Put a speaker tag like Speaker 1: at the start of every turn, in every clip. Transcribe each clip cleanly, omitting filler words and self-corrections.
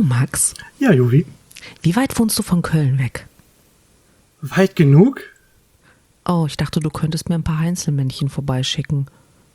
Speaker 1: Max.
Speaker 2: Ja, Juri.
Speaker 1: Wie weit wohnst du von Köln weg?
Speaker 2: Weit genug?
Speaker 1: Oh, ich dachte, du könntest mir ein paar Heinzelmännchen vorbeischicken.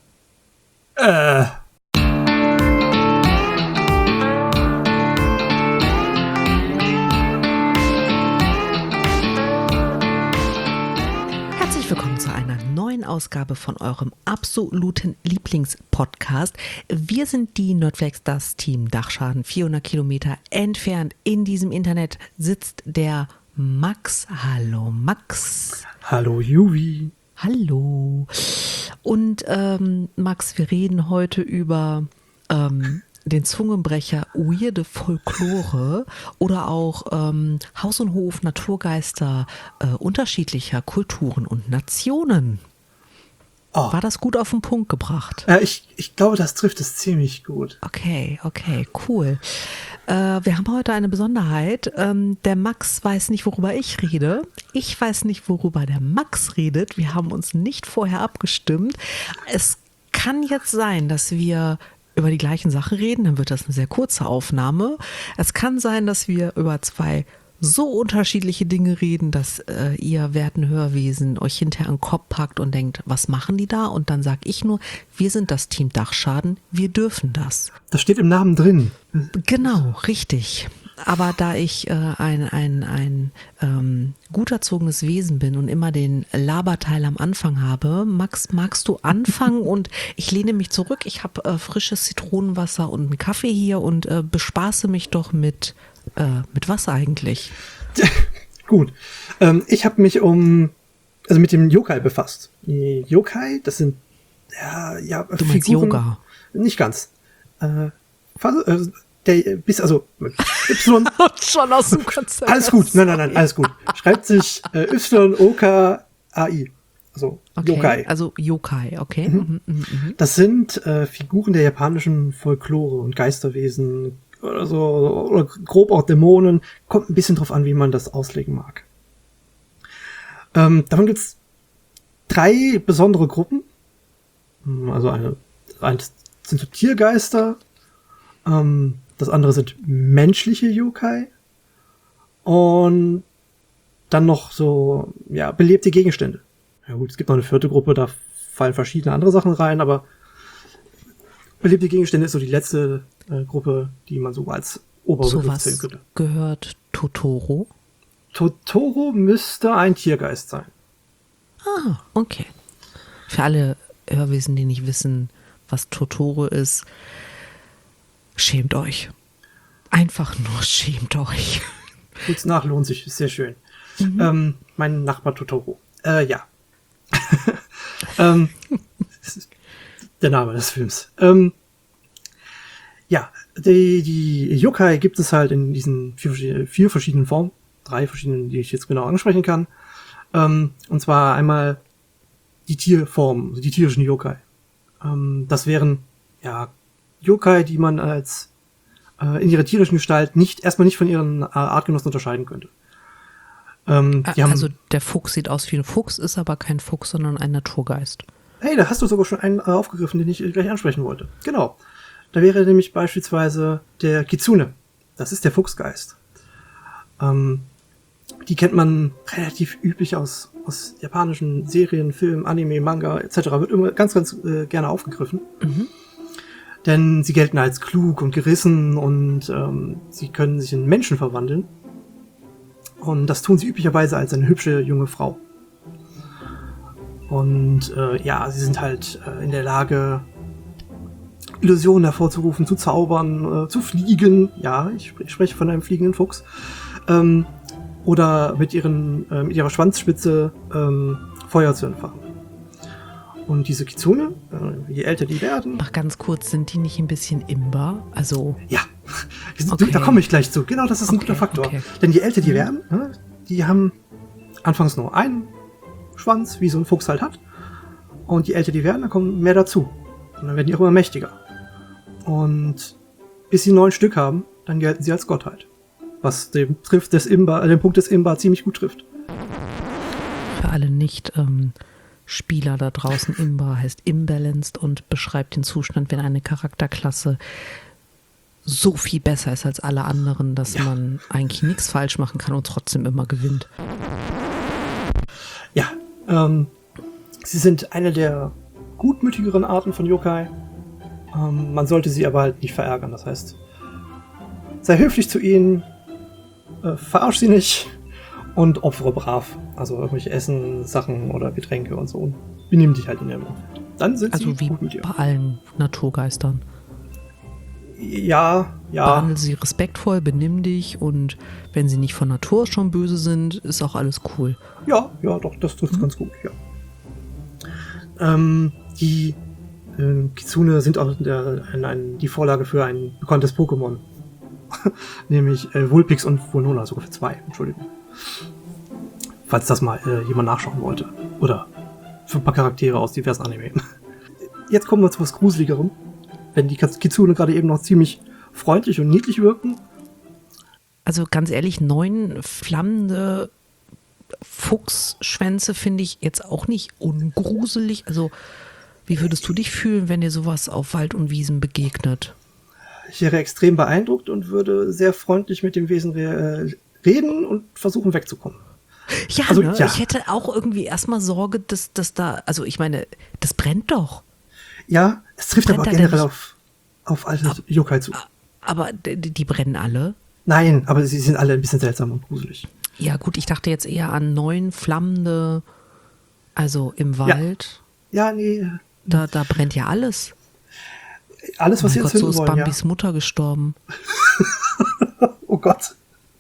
Speaker 1: Herzlich willkommen zu einer neuen Ausgabe von eurem absoluten Lieblingspodcast. Wir sind die Nerdflex, das Team Dachschaden. 400 Kilometer entfernt in diesem Internet sitzt der Max. Hallo Max.
Speaker 2: Hallo Juri.
Speaker 1: Hallo. Und Max, wir reden heute über den Zungenbrecher weirde Folklore oder auch Haus und Hof, Naturgeister unterschiedlicher Kulturen und Nationen.
Speaker 2: Oh.
Speaker 1: War das gut auf den Punkt gebracht?
Speaker 2: Ich glaube, das trifft es ziemlich gut.
Speaker 1: Okay, cool. Wir haben heute eine Besonderheit. Der Max weiß nicht, worüber ich rede. Ich weiß nicht, worüber der Max redet. Wir haben uns nicht vorher abgestimmt. Es kann jetzt sein, dass wir über die gleichen Sachen reden. Dann wird das eine sehr kurze Aufnahme. Es kann sein, dass wir über zwei so unterschiedliche Dinge reden, dass ihr werten Hörwesen euch hinterher an den Kopf packt und denkt, was machen die da? Und dann sag ich nur, wir sind das Team Dachschaden, wir dürfen das.
Speaker 2: Das steht im Namen drin.
Speaker 1: Genau, richtig. Aber da ich ein gut erzogenes Wesen bin und immer den Laberteil am Anfang habe, Max, magst du anfangen? Und ich lehne mich zurück. Ich habe frisches Zitronenwasser und einen Kaffee hier und bespaße mich doch mit was eigentlich?
Speaker 2: Gut. Ich habe mich mit dem Yokai befasst. Die Yokai, das sind
Speaker 1: Du meinst
Speaker 2: Figuren.
Speaker 1: Yoga?
Speaker 2: Nicht ganz. Y.
Speaker 1: Schon aus dem Konzept.
Speaker 2: Alles gut. Nein, alles gut. Schreibt sich Y-O-K-A-I. Also
Speaker 1: Okay,
Speaker 2: Yokai.
Speaker 1: also Yokai, okay.
Speaker 2: Das sind Figuren der japanischen Folklore und Geisterwesen oder so, oder grob auch Dämonen. Kommt ein bisschen drauf an, wie man das auslegen mag. Davon gibt's 3 besondere Gruppen. Also eins sind so Tiergeister, das andere sind menschliche Yokai und dann noch so, belebte Gegenstände. Ja gut, es gibt noch eine 4. Gruppe, da fallen verschiedene andere Sachen rein, aber belebte Gegenstände ist so die letzte Gruppe, die man so als Oberbegriff zählen könnte.
Speaker 1: Gehört Totoro?
Speaker 2: Totoro müsste ein Tiergeist sein.
Speaker 1: Ah, okay. Für alle Hörwesen, die nicht wissen, was Totoro ist, schämt euch. Einfach nur schämt euch.
Speaker 2: Kurz nach lohnt sich, ist sehr schön. Mein Nachbar Totoro. Ja. Das ist der Name des Films. Die Yokai gibt es halt in diesen 4 verschiedenen Formen. 3 verschiedenen, die ich jetzt genau ansprechen kann. Und zwar einmal die Tierformen, also die tierischen Yokai. Das wären, Yokai, die man als in ihrer tierischen Gestalt erstmal nicht von ihren Artgenossen unterscheiden könnte.
Speaker 1: Also der Fuchs sieht aus wie ein Fuchs, ist aber kein Fuchs, sondern ein Naturgeist.
Speaker 2: Hey, da hast du sogar schon einen aufgegriffen, den ich gleich ansprechen wollte. Genau. Da wäre nämlich beispielsweise der Kitsune. Das ist der Fuchsgeist. Die kennt man relativ üblich aus japanischen Serien, Filmen, Anime, Manga etc. Wird immer ganz, ganz gerne aufgegriffen. Denn sie gelten als klug und gerissen und sie können sich in Menschen verwandeln. Und das tun sie üblicherweise als eine hübsche junge Frau. Und sie sind halt in der Lage, Illusionen hervorzurufen, zu zaubern, zu fliegen. Ja, ich spreche von einem fliegenden Fuchs. Oder mit ihrer Schwanzspitze Feuer zu entfachen. Und diese Kitsune, je älter die werden...
Speaker 1: Mach ganz kurz, sind die nicht ein bisschen Imber? Also...
Speaker 2: Ja,
Speaker 1: okay.
Speaker 2: Da komme ich gleich zu. Genau, das ist ein guter Faktor.
Speaker 1: Okay.
Speaker 2: Denn je älter die werden, die haben anfangs nur einen Schwanz, wie so ein Fuchs halt hat. Und je älter die werden, dann kommen mehr dazu. Und dann werden die auch immer mächtiger. Und bis sie 9 Stück haben, dann gelten sie als Gottheit. Was den Punkt des Imba ziemlich gut trifft.
Speaker 1: Für alle Nicht-Spieler da draußen, Imba heißt imbalanced und beschreibt den Zustand, wenn eine Charakterklasse so viel besser ist als alle anderen, dass man eigentlich nichts falsch machen kann und trotzdem immer gewinnt.
Speaker 2: Ja, sie sind eine der gutmütigeren Arten von Yokai. Man sollte sie aber halt nicht verärgern. Das heißt, sei höflich zu ihnen, verarsch sie nicht und opfere brav. Also irgendwelche Essen, Sachen oder Getränke und so. Und benimm dich halt in ihrem Umfeld. Dann sind sie
Speaker 1: Also wie
Speaker 2: gut mit dir.
Speaker 1: bei allen Naturgeistern.
Speaker 2: Ja.
Speaker 1: Behandle sie respektvoll, benimm dich und wenn sie nicht von Natur aus schon böse sind, ist auch alles cool.
Speaker 2: Ja, doch, das trifft ganz gut, ja. Die Kitsune sind auch die Vorlage für ein bekanntes Pokémon. Nämlich Vulpix und Vulnona, sogar für 2, Entschuldigung. Falls das mal jemand nachschauen wollte. Oder für ein paar Charaktere aus diversen Anime. Jetzt kommen wir zu was Gruseligerem. Wenn die Kitsune gerade eben noch ziemlich freundlich und niedlich wirken.
Speaker 1: Also ganz ehrlich, 9 flammende Fuchsschwänze finde ich jetzt auch nicht ungruselig. Also wie würdest du dich fühlen, wenn dir sowas auf Wald und Wiesen begegnet?
Speaker 2: Ich wäre extrem beeindruckt und würde sehr freundlich mit dem Wesen reden und versuchen wegzukommen.
Speaker 1: Ja,
Speaker 2: also,
Speaker 1: ne?
Speaker 2: ja.
Speaker 1: Ich hätte auch irgendwie erstmal Sorge, dass da, also ich meine, das brennt doch.
Speaker 2: Ja, es trifft aber generell auf alle Yokai zu.
Speaker 1: Aber die brennen alle?
Speaker 2: Nein, aber sie sind alle ein bisschen seltsam und gruselig.
Speaker 1: Ja gut, ich dachte jetzt eher an 9 flammende, also im Wald.
Speaker 2: Ja, nee.
Speaker 1: Da brennt ja alles.
Speaker 2: Alles, was sie
Speaker 1: Gott,
Speaker 2: entzünden
Speaker 1: so ist
Speaker 2: wollen,
Speaker 1: Bambis Mutter gestorben.
Speaker 2: Oh Gott.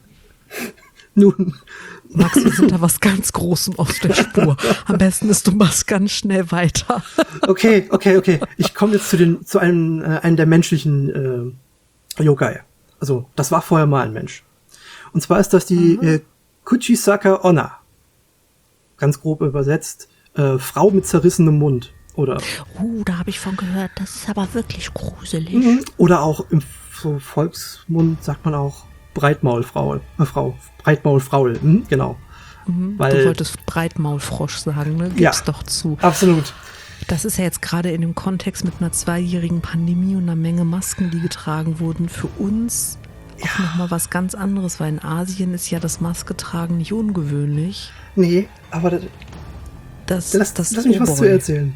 Speaker 2: Nun.
Speaker 1: Max, wir sind da was ganz Großem auf der Spur. Am besten ist, du machst ganz schnell weiter.
Speaker 2: Okay. Ich komme jetzt zu einem der menschlichen Yokai. Also, das war vorher mal ein Mensch. Und zwar ist das die Kuchisaka Onna. Ganz grob übersetzt, Frau mit zerrissenem Mund. Oder
Speaker 1: Da habe ich von gehört, das ist aber wirklich gruselig.
Speaker 2: Oder auch im Volksmund sagt man auch Breitmaulfraul. Breitmaulfraul, genau. Weil,
Speaker 1: Du wolltest Breitmaulfrosch sagen, ne? Gib's doch zu.
Speaker 2: Absolut.
Speaker 1: Das ist ja jetzt gerade in dem Kontext mit einer 2-jährigen Pandemie und einer Menge Masken, die getragen wurden, für uns auch nochmal was ganz anderes, weil in Asien ist ja das Masketragen nicht ungewöhnlich.
Speaker 2: Nee, aber
Speaker 1: Lass
Speaker 2: mich was zu erzählen.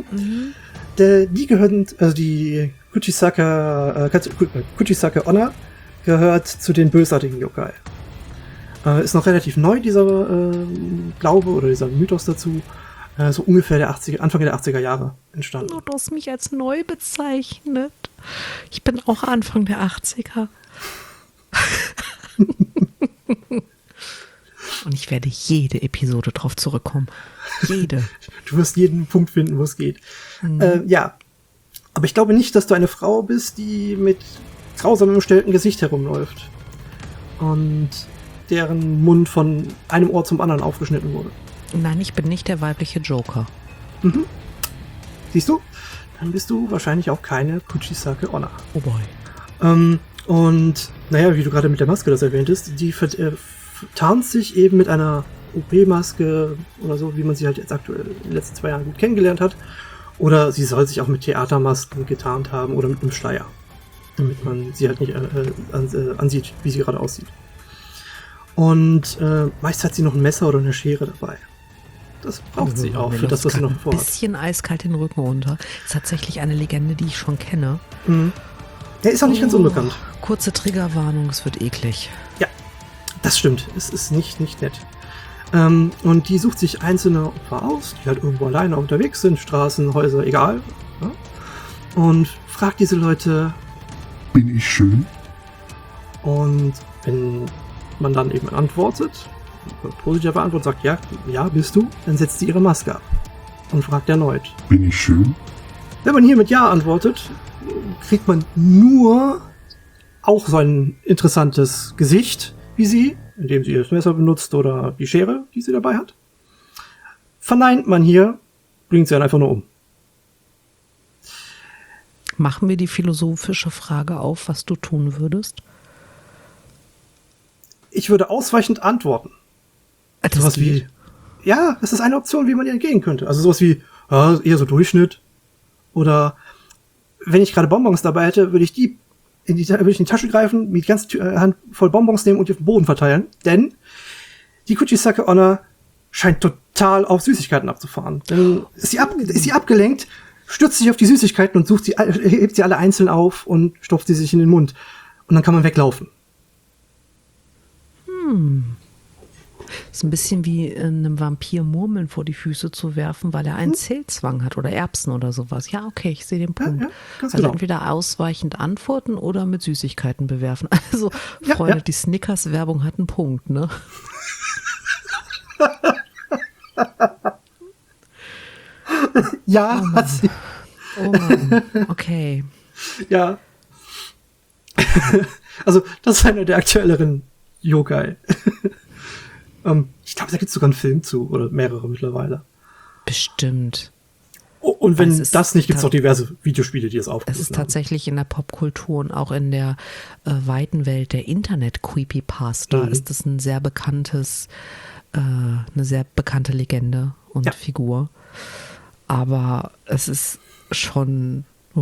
Speaker 2: Die gehören, also die Kuchisaka Onna gehört zu den bösartigen Yokai. Ist noch relativ neu, dieser Glaube oder dieser Mythos dazu. So ungefähr Anfang der 80er Jahre entstanden.
Speaker 1: Du hast mich als neu bezeichnet. Ich bin auch Anfang der 80er. Und ich werde jede Episode drauf zurückkommen. Jede.
Speaker 2: Du wirst jeden Punkt finden, wo es geht. Ja. Aber ich glaube nicht, dass du eine Frau bist, die mit grausam umstellten Gesicht herumläuft. Und deren Mund von einem Ohr zum anderen aufgeschnitten wurde.
Speaker 1: Nein, ich bin nicht der weibliche Joker.
Speaker 2: Siehst du? Dann bist du wahrscheinlich auch keine Kuchisake Onna.
Speaker 1: Oh boy.
Speaker 2: Und naja, wie du gerade mit der Maske das erwähntest, die tarnt sich eben mit einer OP-Maske oder so, wie man sie halt jetzt aktuell in den letzten 2 Jahren gut kennengelernt hat. Oder sie soll sich auch mit Theatermasken getarnt haben oder mit einem Schleier. Damit man sie halt nicht ansieht, wie sie gerade aussieht. Und meist hat sie noch ein Messer oder eine Schere dabei. Das braucht sie auch für das, was sie noch vorhat.
Speaker 1: Ein bisschen eiskalt den Rücken runter. Ist tatsächlich eine Legende, die ich schon kenne.
Speaker 2: Der ist auch nicht ganz unbekannt.
Speaker 1: Kurze Triggerwarnung, es wird eklig.
Speaker 2: Ja, das stimmt. Es ist nicht nett. Und die sucht sich einzelne Opfer aus, die halt irgendwo alleine unterwegs sind, Straßen, Häuser, egal. Ja? Und fragt diese Leute,
Speaker 3: bin ich schön?
Speaker 2: Und wenn man dann eben antwortet, positive Antwort sagt, ja, bist du, dann setzt sie ihre Maske ab und fragt erneut.
Speaker 3: Bin ich schön?
Speaker 2: Wenn man hier mit Ja antwortet, kriegt man nur auch so ein interessantes Gesicht wie sie, indem sie das Messer benutzt oder die Schere, die sie dabei hat. Verneint man hier, bringt sie dann einfach nur um.
Speaker 1: Machen wir die philosophische Frage auf, was du tun würdest?
Speaker 2: Ich würde ausweichend antworten. Sowas wie, ja, das ist eine Option, wie man ihr entgehen könnte. Also sowas wie, eher so Durchschnitt. Oder wenn ich gerade Bonbons dabei hätte, würde ich die würde ich in die Tasche greifen, mir die ganze Hand voll Bonbons nehmen und die auf den Boden verteilen, denn die Kuchisake Onna scheint total auf Süßigkeiten abzufahren. Dann ist sie abgelenkt, stürzt sich auf die Süßigkeiten und hebt sie alle einzeln auf und stopft sie sich in den Mund. Und dann kann man weglaufen.
Speaker 1: Ist ein bisschen wie einem Vampir Murmeln vor die Füße zu werfen, weil er einen Zählzwang hat oder Erbsen oder sowas. Ja, okay, ich sehe den Punkt.
Speaker 2: Ja, ganz
Speaker 1: also
Speaker 2: genau.
Speaker 1: entweder ausweichend antworten oder mit Süßigkeiten bewerfen. Also,
Speaker 2: Ja,
Speaker 1: Freunde,
Speaker 2: ja.
Speaker 1: die Snickers-Werbung hat einen Punkt, ne?
Speaker 2: Ja, hat sie.
Speaker 1: Oh Mann, okay.
Speaker 2: Ja. Also, das ist einer der aktuelleren Yokai. Ich glaube, da gibt es sogar einen Film zu, oder mehrere mittlerweile.
Speaker 1: Bestimmt.
Speaker 2: Und wenn
Speaker 1: Es ist
Speaker 2: das nicht, gibt es auch diverse Videospiele, die es
Speaker 1: Es
Speaker 2: aufgegriffen
Speaker 1: ist
Speaker 2: haben.
Speaker 1: tatsächlich in der Popkultur und auch in der weiten Welt der Internet-Creepypasta ist es ein sehr bekanntes, eine sehr bekannte Legende und
Speaker 2: Ja.
Speaker 1: Figur. Aber es ist schon.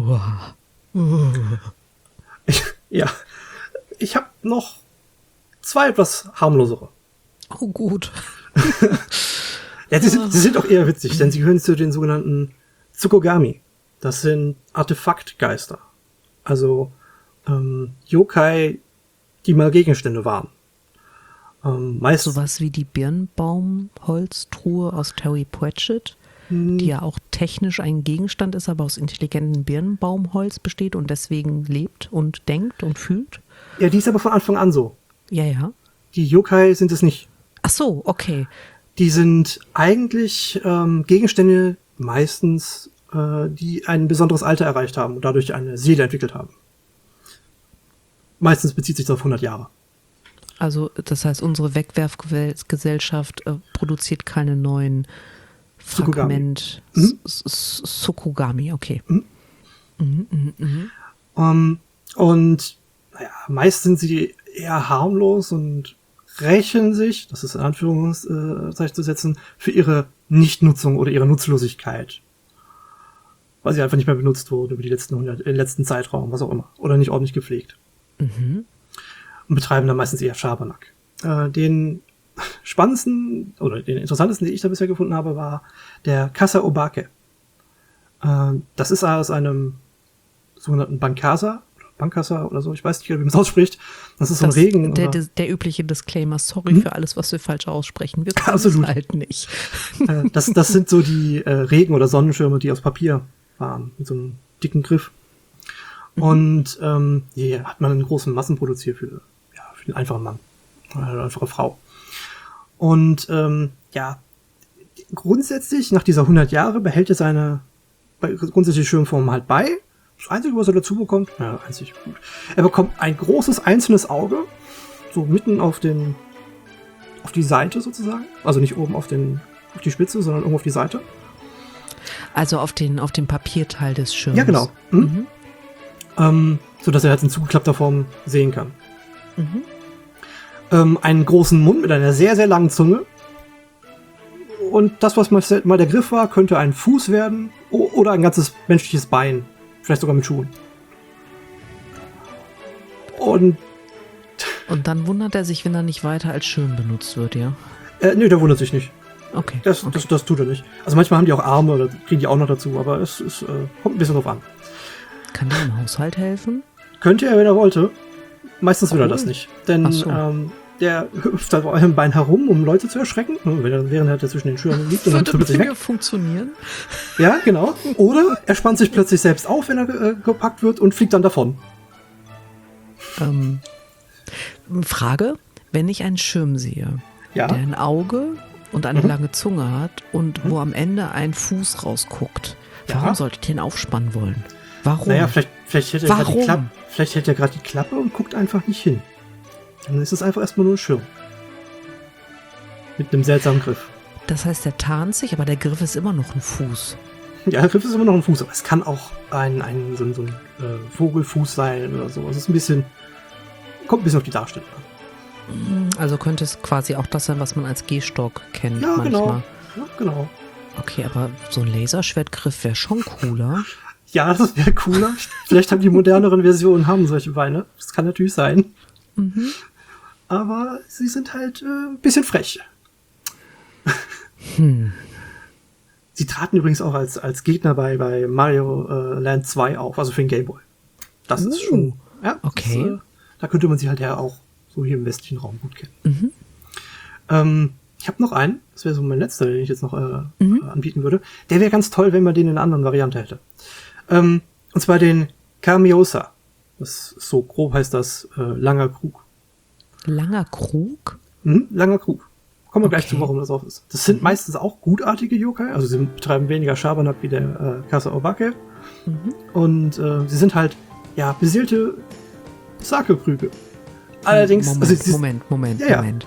Speaker 2: Ja. Ich habe noch zwei etwas harmlosere.
Speaker 1: Oh gut.
Speaker 2: Ja, sie sind auch eher witzig, denn sie gehören zu den sogenannten Tsukogami. Das sind Artefaktgeister. Also Yokai, die mal Gegenstände waren. Meist
Speaker 1: Sowas wie die Birnbaumholztruhe aus Terry Pratchett, die ja auch technisch ein Gegenstand ist, aber aus intelligentem Birnbaumholz besteht und deswegen lebt und denkt und fühlt.
Speaker 2: Ja, die ist aber von Anfang an so.
Speaker 1: Ja, ja.
Speaker 2: Die Yokai sind es nicht.
Speaker 1: Ach so, okay.
Speaker 2: Die sind eigentlich Gegenstände meistens, die ein besonderes Alter erreicht haben und dadurch eine Seele entwickelt haben. Meistens bezieht sich das auf 100 Jahre.
Speaker 1: Also das heißt, unsere Wegwerfgesellschaft produziert keine neuen Fragment. Tsukogami, okay.
Speaker 2: Und naja, meist sind sie eher harmlos und rächen sich, das ist in Anführungszeichen zu setzen, für ihre Nichtnutzung oder ihre Nutzlosigkeit. Weil sie einfach nicht mehr benutzt wurde über die letzten Zeitraum, was auch immer. Oder nicht ordentlich gepflegt. Und betreiben dann meistens eher Schabernack. Den spannendsten oder den interessantesten, den ich da bisher gefunden habe, war der Kasa Obake. Das ist aus einem sogenannten Bankasa oder so, ich weiß nicht, wie man es ausspricht. Das ist so ein Regen.
Speaker 1: Der übliche Disclaimer, sorry für alles, was wir falsch aussprechen. Wir können es
Speaker 2: Absolut.
Speaker 1: halt nicht.
Speaker 2: Das sind so die Regen- oder Sonnenschirme, die aus Papier waren, mit so einem dicken Griff. Und hier hat man einen großen Massenproduzier für den einfachen Mann, eine einfache Frau. Und grundsätzlich, nach dieser 100 Jahre, behält er seine grundsätzliche Schirmform halt bei. Das Einzige, was er dazu bekommt, gut. Er bekommt ein großes einzelnes Auge, so mitten auf die Seite sozusagen. Also nicht oben auf die Spitze, sondern irgendwo auf die Seite.
Speaker 1: Also auf den Papierteil des Schirms.
Speaker 2: Ja, genau. So dass er halt in zugeklappter Form sehen kann. Einen großen Mund mit einer sehr, sehr langen Zunge. Und das, was mal der Griff war, könnte ein Fuß werden oder ein ganzes menschliches Bein. Vielleicht sogar mit Schuhen. Und
Speaker 1: dann wundert er sich, wenn er nicht weiter als Schirm benutzt wird, ja?
Speaker 2: nö, der wundert sich nicht.
Speaker 1: Okay.
Speaker 2: Das tut er nicht. Also manchmal haben die auch Arme oder kriegen die auch noch dazu, aber es kommt ein bisschen drauf an.
Speaker 1: Kann der im Haushalt helfen?
Speaker 2: Könnte er, wenn er wollte. Meistens will er das nicht. Denn
Speaker 1: Ach so.
Speaker 2: der hüpft da auf einem Bein herum, um Leute zu erschrecken, während er zwischen den Schirmen liegt und dann
Speaker 1: Würde
Speaker 2: plötzlich
Speaker 1: bei
Speaker 2: weg.
Speaker 1: mir funktionieren?
Speaker 2: Ja, genau. Oder er spannt sich plötzlich selbst auf, wenn er gepackt wird und fliegt dann davon.
Speaker 1: Frage, wenn ich einen Schirm sehe,
Speaker 2: Ja.
Speaker 1: der ein Auge und eine lange Zunge hat und wo am Ende ein Fuß rausguckt, warum
Speaker 2: Ja.
Speaker 1: sollte ich den aufspannen wollen? Warum?
Speaker 2: Naja, vielleicht hält er gerade die
Speaker 1: Warum?
Speaker 2: Klappe. Vielleicht hält er gerade die Klappe und guckt einfach nicht hin. Dann ist es einfach erstmal nur ein Schirm. Mit einem seltsamen Griff.
Speaker 1: Das heißt, der tarnt sich, aber der Griff ist immer noch ein Fuß.
Speaker 2: Ja, der Griff ist immer noch ein Fuß, aber es kann auch so ein Vogelfuß sein oder so. Es ist kommt ein bisschen auf die Darstellung an.
Speaker 1: Also könnte es quasi auch das sein, was man als Gehstock kennt manchmal.
Speaker 2: Genau. Ja, genau.
Speaker 1: Okay, aber so ein Laserschwertgriff wäre schon cooler.
Speaker 2: Ja, das wäre cooler. Vielleicht haben die moderneren Versionen haben solche Beine. Das kann natürlich sein. Aber sie sind halt ein bisschen frech. Sie traten übrigens auch als Gegner bei Mario Land 2 auf, also für den Game Boy. Das ist schon, ja.
Speaker 1: Okay.
Speaker 2: Das, da könnte man sie halt ja auch so hier im westlichen Raum gut kennen. Ich habe noch einen, das wäre so mein letzter, den ich jetzt noch anbieten würde. Der wäre ganz toll, wenn man den in einer anderen Variante hätte. Und zwar den Kamiosa. Das ist so grob heißt das langer Krug.
Speaker 1: Langer Krug?
Speaker 2: Langer Krug. Kommen wir gleich zu, warum das auf ist. Das sind meistens auch gutartige Yokai, also sie betreiben weniger Schabernack wie der Kasa Obake. Und sie sind halt, ja, beseelte Sake-Krüge. Allerdings...
Speaker 1: Moment.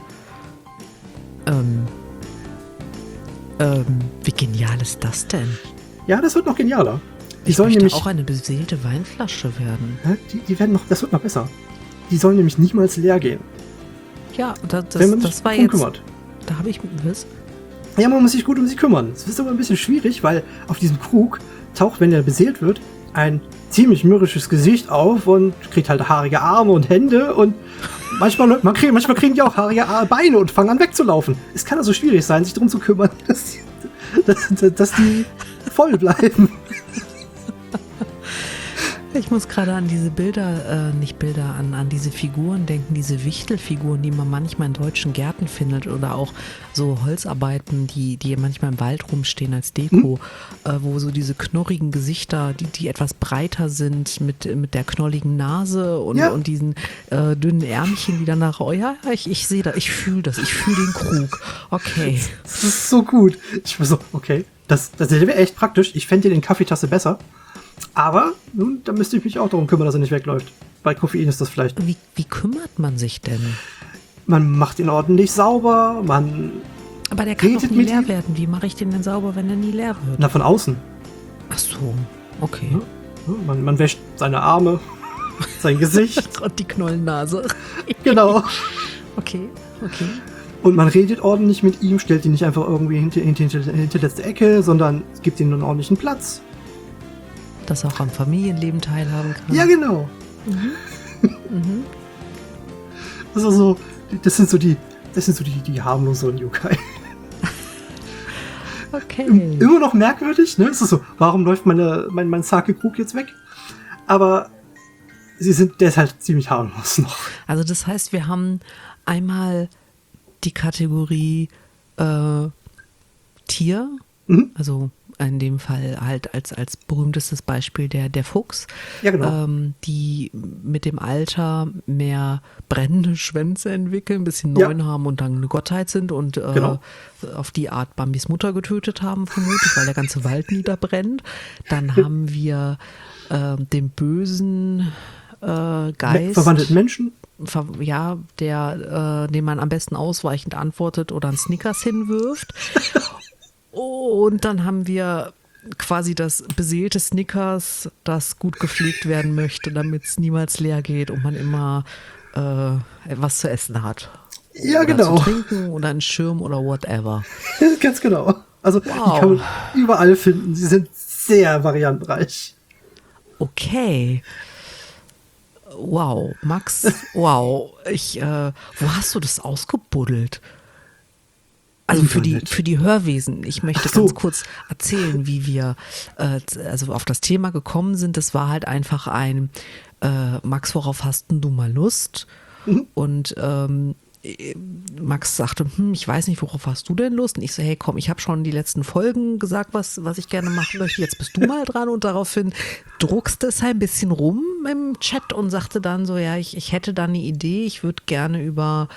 Speaker 1: Wie genial ist das denn?
Speaker 2: Ja, das wird noch genialer. Die
Speaker 1: Ich
Speaker 2: sollen
Speaker 1: möchte
Speaker 2: nämlich
Speaker 1: auch eine beseelte Weinflasche werden.
Speaker 2: die werden noch, das wird noch besser. Die sollen nämlich niemals leer gehen.
Speaker 1: Ja,
Speaker 2: wenn man sich
Speaker 1: das war
Speaker 2: drum
Speaker 1: jetzt...
Speaker 2: kümmert.
Speaker 1: Da habe ich... Was?
Speaker 2: Ja, man muss sich gut um sie kümmern. Es ist aber ein bisschen schwierig, weil auf diesem Krug taucht, wenn er beseelt wird, ein ziemlich mürrisches Gesicht auf und kriegt halt haarige Arme und Hände und manchmal kriegen die auch haarige Beine und fangen an wegzulaufen. Es kann also schwierig sein, sich darum zu kümmern, dass die voll bleiben.
Speaker 1: Ich muss gerade an diese an diese Figuren denken, diese Wichtelfiguren, die man manchmal in deutschen Gärten findet oder auch so Holzarbeiten, die manchmal im Wald rumstehen als Deko, wo so diese knorrigen Gesichter, die etwas breiter sind, mit der knolligen Nase und diesen dünnen Ärmchen, die danach, ich sehe das, ich fühle den Krug. Okay.
Speaker 2: Das ist so gut. Ich war so, okay, das wäre echt praktisch. Ich fände den Kaffeetasse besser. Aber nun, da müsste ich mich auch darum kümmern, dass er nicht wegläuft. Bei Koffein ist das vielleicht.
Speaker 1: Wie kümmert man sich denn?
Speaker 2: Man macht ihn ordentlich sauber,
Speaker 1: Aber der kann doch
Speaker 2: redet
Speaker 1: nie
Speaker 2: mit
Speaker 1: leer
Speaker 2: ihm.
Speaker 1: werden. Wie mache ich den denn sauber, wenn er nie leer wird?
Speaker 2: Na, von außen.
Speaker 1: Ach so, okay.
Speaker 2: Ja, man wäscht seine Arme, sein Gesicht.
Speaker 1: Und die Knollennase.
Speaker 2: Genau.
Speaker 1: Okay.
Speaker 2: Und man redet ordentlich mit ihm, stellt ihn nicht einfach irgendwie hinter letzte Ecke, sondern gibt ihm einen ordentlichen Platz.
Speaker 1: Dass er auch am Familienleben teilhaben kann.
Speaker 2: Ja, genau. Das sind so die harmloseren Yokai.
Speaker 1: Okay.
Speaker 2: Immer noch merkwürdig, ne? Es ist so, warum läuft mein Sake-Krug jetzt weg? Aber der ist halt ziemlich harmlos noch.
Speaker 1: Also das heißt, wir haben einmal die Kategorie Tier, also in dem Fall halt als berühmtestes Beispiel der Fuchs,
Speaker 2: Ja, genau.
Speaker 1: die mit dem Alter mehr brennende Schwänze entwickeln, ein bisschen Neun haben und dann eine Gottheit sind und
Speaker 2: Genau.
Speaker 1: auf die Art Bambis Mutter getötet haben, vermutlich, weil der ganze Wald niederbrennt. Dann haben wir den bösen Geist.
Speaker 2: Verwandelten Menschen.
Speaker 1: Dem man am besten ausweichend antwortet oder einen Snickers hinwirft. Und dann haben wir quasi das beseelte Snickers, das gut gepflegt werden möchte, damit es niemals leer geht und man immer etwas zu essen hat.
Speaker 2: Ja,
Speaker 1: oder
Speaker 2: genau.
Speaker 1: zu trinken oder einen Schirm oder whatever.
Speaker 2: Ganz genau. Also, die
Speaker 1: Wow.
Speaker 2: kann man überall finden. Sie sind sehr variantenreich.
Speaker 1: Okay. Wow, Max, wow. Wo hast du das ausgebuddelt? Also für die Hörwesen. Ich möchte
Speaker 2: Ach so.
Speaker 1: ganz kurz erzählen, wie wir also auf das Thema gekommen sind. Das war halt einfach ein Max, worauf hast denn du mal Lust? Und Max sagte, ich weiß nicht, worauf hast du denn Lust? Und ich so, hey, komm, ich habe schon die letzten Folgen gesagt, was ich gerne machen möchte. Jetzt bist du mal dran. Und daraufhin druckste es ein bisschen rum im Chat und sagte dann so, ja, ich hätte da eine Idee. Ich würde gerne über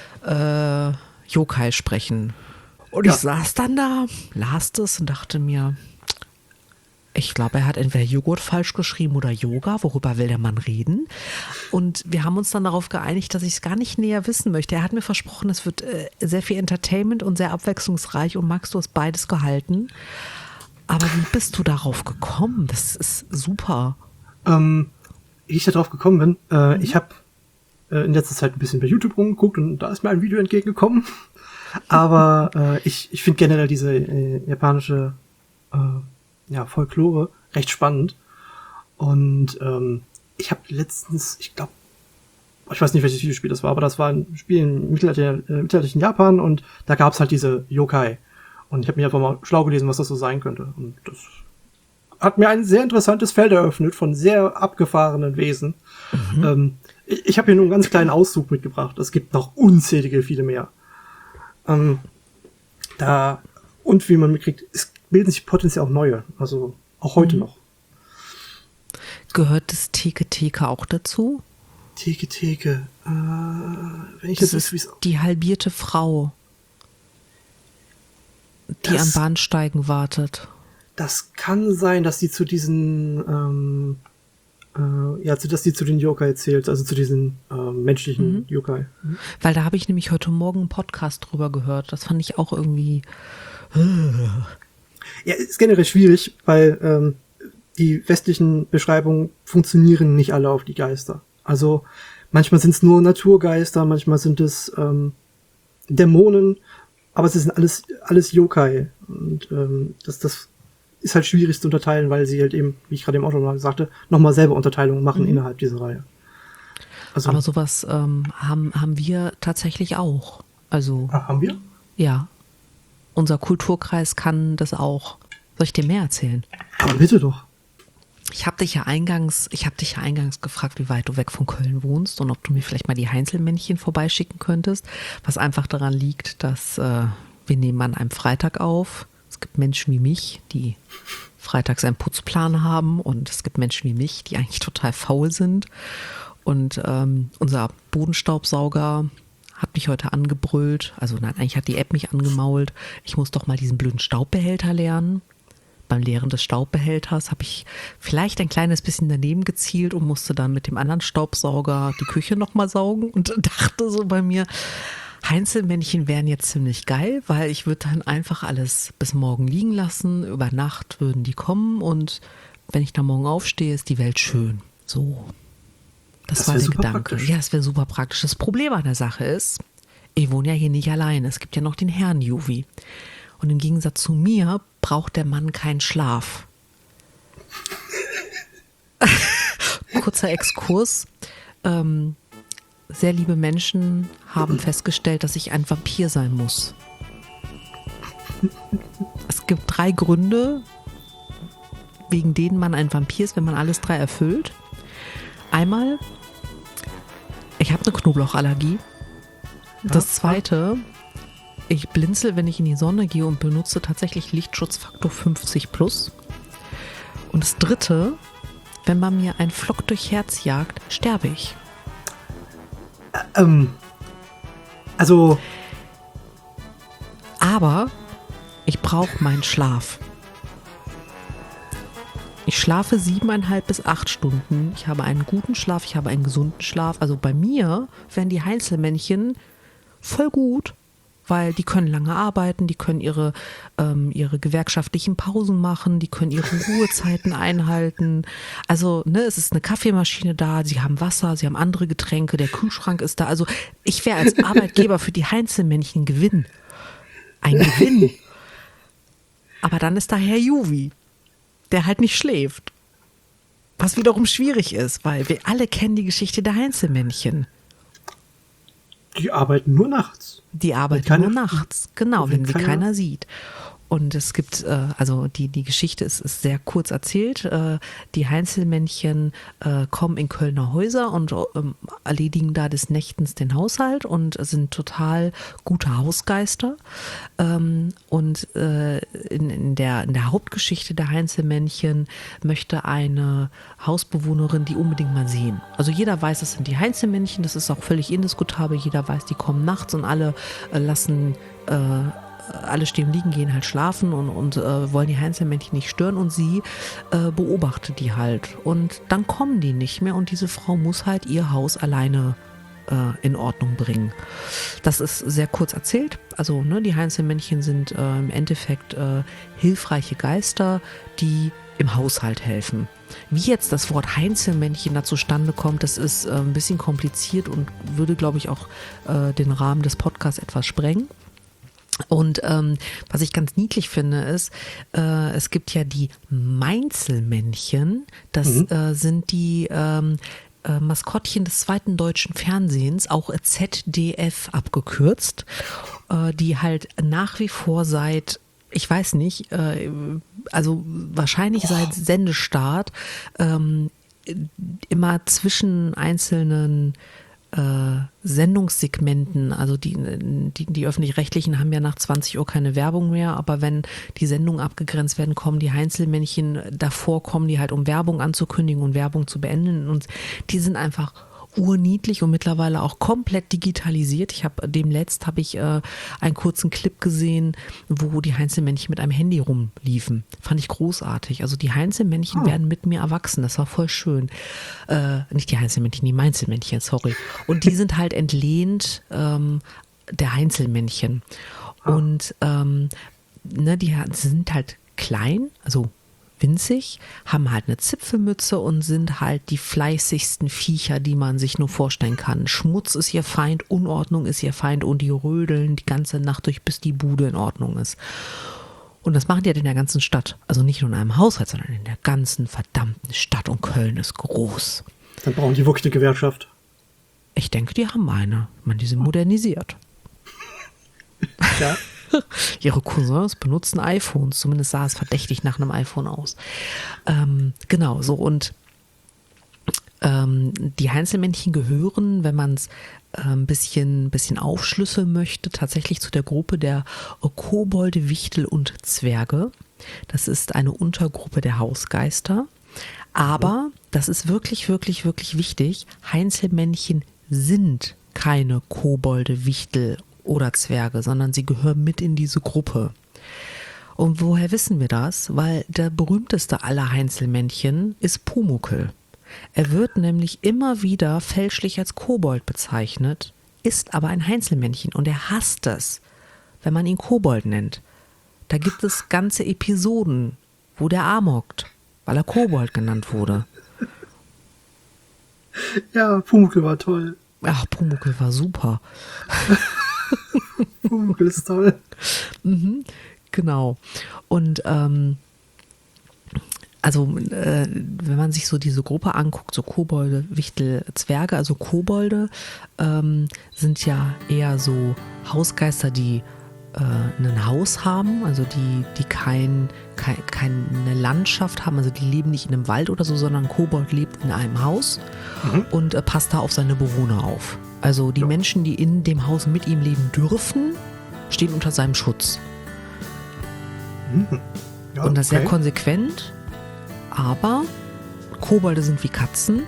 Speaker 1: Yokai sprechen. Und ich saß dann da, las das und dachte mir, ich glaube, er hat entweder Joghurt falsch geschrieben oder Yoga. Worüber will der Mann reden? Und wir haben uns dann darauf geeinigt, dass ich es gar nicht näher wissen möchte. Er hat mir versprochen, es wird sehr viel Entertainment und sehr abwechslungsreich. Und Max, du hast beides gehalten. Aber wie bist du darauf gekommen? Das ist super.
Speaker 2: Wie ich da drauf gekommen bin, ich habe in letzter Zeit ein bisschen bei YouTube rumgeguckt und da ist mir ein Video entgegengekommen. Aber ich finde generell diese japanische Folklore recht spannend. Und ich habe letztens, ich glaube, ich weiß nicht, welches Videospiel das war, aber das war ein Spiel im mittelalterlichen Japan und da gab es halt diese Yokai. Und ich habe mir einfach mal schlau gelesen, was das so sein könnte. Und das hat mir ein sehr interessantes Feld eröffnet von sehr abgefahrenen Wesen. Ich habe hier nur einen ganz kleinen Auszug mitgebracht. Es gibt noch unzählige, viele mehr. Und wie man mitkriegt, es bilden sich potenziell auch neue. Also auch heute noch.
Speaker 1: Gehört das Teke auch dazu?
Speaker 2: Teke. Wenn ich
Speaker 1: Das
Speaker 2: jetzt
Speaker 1: ist die halbierte Frau, die am Bahnsteigen wartet.
Speaker 2: Das kann sein, dass die zu diesen dass die zu den Yokai zählt, also zu diesen menschlichen Yokai.
Speaker 1: Weil da habe ich nämlich heute Morgen einen Podcast drüber gehört. Das fand ich auch irgendwie...
Speaker 2: Ja, ist generell schwierig, weil die westlichen Beschreibungen funktionieren nicht alle auf die Geister. Also manchmal sind es nur Naturgeister, manchmal sind es Dämonen, aber es sind alles Yokai. Und das ist halt schwierig zu unterteilen, weil sie halt eben, wie ich gerade eben auch schon mal sagte, nochmal selber Unterteilungen machen innerhalb dieser Reihe. Also,
Speaker 1: aber sowas haben wir tatsächlich auch. Also,
Speaker 2: haben wir?
Speaker 1: Ja. Unser Kulturkreis kann das auch. Soll ich dir mehr erzählen?
Speaker 2: Aber bitte doch.
Speaker 1: Ich habe dich ja eingangs gefragt, wie weit du weg von Köln wohnst und ob du mir vielleicht mal die Heinzelmännchen vorbeischicken könntest, was einfach daran liegt, dass wir nehmen an einem Freitag auf. Es gibt Menschen wie mich, die freitags einen Putzplan haben und es gibt Menschen wie mich, die eigentlich total faul sind. Und unser Bodenstaubsauger hat mich heute angebrüllt. Also nein, eigentlich hat die App mich angemault. Ich muss doch mal diesen blöden Staubbehälter leeren. Beim Leeren des Staubbehälters habe ich vielleicht ein kleines bisschen daneben gezielt und musste dann mit dem anderen Staubsauger die Küche nochmal saugen und dachte so bei mir, Heinzelmännchen wären jetzt ziemlich geil, weil ich würde dann einfach alles bis morgen liegen lassen. Über Nacht würden die kommen und wenn ich dann morgen aufstehe, ist die Welt schön. So. Das war der Gedanke. Praktisch. Ja, das wäre super praktisch. Das Problem an der Sache ist, ich wohne ja hier nicht alleine. Es gibt ja noch den Herrn Juvi. Und im Gegensatz zu mir braucht der Mann keinen Schlaf. Kurzer Exkurs. Sehr liebe Menschen haben festgestellt, dass ich ein Vampir sein muss. Es gibt 3 Gründe, wegen denen man ein Vampir ist, wenn man alles 3 erfüllt. Einmal, ich habe eine Knoblauchallergie. Das Zweite, ich blinzel, wenn ich in die Sonne gehe und benutze tatsächlich Lichtschutzfaktor 50+. Und das Dritte, wenn man mir ein Flock durch Herz jagt, sterbe ich.
Speaker 2: Also.
Speaker 1: Aber ich brauche meinen Schlaf. Ich schlafe 7,5 bis 8 Stunden. Ich habe einen guten Schlaf, ich habe einen gesunden Schlaf. Also bei mir wären die Heinzelmännchen voll gut, weil die können lange arbeiten, die können ihre gewerkschaftlichen Pausen machen, die können ihre Ruhezeiten einhalten. Also es ist eine Kaffeemaschine da, sie haben Wasser, sie haben andere Getränke, der Kühlschrank ist da. Also ich wäre als Arbeitgeber für die Heinzelmännchen ein Gewinn. Aber dann ist da Herr Juvi, der halt nicht schläft. Was wiederum schwierig ist, weil wir alle kennen die Geschichte der Heinzelmännchen.
Speaker 2: Die arbeiten nur nachts.
Speaker 1: Die arbeiten nur nachts, genau, wenn sie keiner sieht. Und es gibt, also die Geschichte ist sehr kurz erzählt. Die Heinzelmännchen kommen in Kölner Häuser und erledigen da des Nächtens den Haushalt und sind total gute Hausgeister. Und in der Hauptgeschichte der Heinzelmännchen möchte eine Hausbewohnerin die unbedingt mal sehen. Also jeder weiß, es sind die Heinzelmännchen, das ist auch völlig indiskutabel. Jeder weiß, die kommen nachts und alle alle stehen liegen, gehen halt schlafen und wollen die Heinzelmännchen nicht stören und sie beobachtet die halt. Und dann kommen die nicht mehr und diese Frau muss halt ihr Haus alleine in Ordnung bringen. Das ist sehr kurz erzählt. Also die Heinzelmännchen sind im Endeffekt hilfreiche Geister, die im Haushalt helfen. Wie jetzt das Wort Heinzelmännchen da zustande kommt, das ist ein bisschen kompliziert und würde, glaube ich, auch den Rahmen des Podcasts etwas sprengen. Und was ich ganz niedlich finde, ist, es gibt ja die Mainzelmännchen. Das sind die Maskottchen des zweiten deutschen Fernsehens, auch ZDF abgekürzt, die halt nach wie vor seit, ich weiß nicht, also wahrscheinlich seit Sendestart immer zwischen einzelnen Sendungssegmenten, also die öffentlich-rechtlichen haben ja nach 20 Uhr keine Werbung mehr, aber wenn die Sendungen abgegrenzt werden, kommen die Heinzelmännchen, davor kommen die halt, um Werbung anzukündigen und Werbung zu beenden, und die sind einfach urniedlich und mittlerweile auch komplett digitalisiert. Demnächst habe ich einen kurzen Clip gesehen, wo die Heinzelmännchen mit einem Handy rumliefen. Fand ich großartig. Also die Heinzelmännchen werden mit mir erwachsen. Das war voll schön. Nicht die Heinzelmännchen, die Mainzelmännchen, sorry. Und die sind halt entlehnt der Heinzelmännchen. Und die sind halt klein, also winzig, haben halt eine Zipfelmütze und sind halt die fleißigsten Viecher, die man sich nur vorstellen kann. Schmutz ist ihr Feind, Unordnung ist ihr Feind, und die rödeln die ganze Nacht durch, bis die Bude in Ordnung ist. Und das machen die halt in der ganzen Stadt. Also nicht nur in einem Haushalt, sondern in der ganzen verdammten Stadt, und Köln ist groß.
Speaker 2: Dann brauchen die wirklich eine Gewerkschaft.
Speaker 1: Ich denke, die haben eine. Ich meine, die sind modernisiert.
Speaker 2: Ja.
Speaker 1: Ihre Cousins benutzen iPhones, zumindest sah es verdächtig nach einem iPhone aus. Genau, so, und die Heinzelmännchen gehören, wenn man es ein bisschen aufschlüsseln möchte, tatsächlich zu der Gruppe der Kobolde, Wichtel und Zwerge. Das ist eine Untergruppe der Hausgeister. Aber, das ist wirklich, wirklich, wirklich wichtig, Heinzelmännchen sind keine Kobolde, Wichtel oder Zwerge, sondern sie gehören mit in diese Gruppe. Und woher wissen wir das? Weil der berühmteste aller Heinzelmännchen ist Pumuckl. Er wird nämlich immer wieder fälschlich als Kobold bezeichnet, ist aber ein Heinzelmännchen, und er hasst es, wenn man ihn Kobold nennt. Da gibt es ganze Episoden, wo der amokst, weil er Kobold genannt wurde.
Speaker 2: Ja, Pumuckl war toll.
Speaker 1: Ach, Pumuckl war super.
Speaker 2: Pumuckl ist toll.
Speaker 1: Genau. Und wenn man sich so diese Gruppe anguckt, so Kobolde, Wichtel, Zwerge, also Kobolde sind ja eher so Hausgeister, die ein Haus haben, also die keine Landschaft haben, also die leben nicht in einem Wald oder so, sondern ein Kobold lebt in einem Haus und passt da auf seine Bewohner auf. Also die Menschen, die in dem Haus mit ihm leben dürfen, stehen unter seinem Schutz.
Speaker 2: Ja,
Speaker 1: und das sehr konsequent, aber Kobolde sind wie Katzen.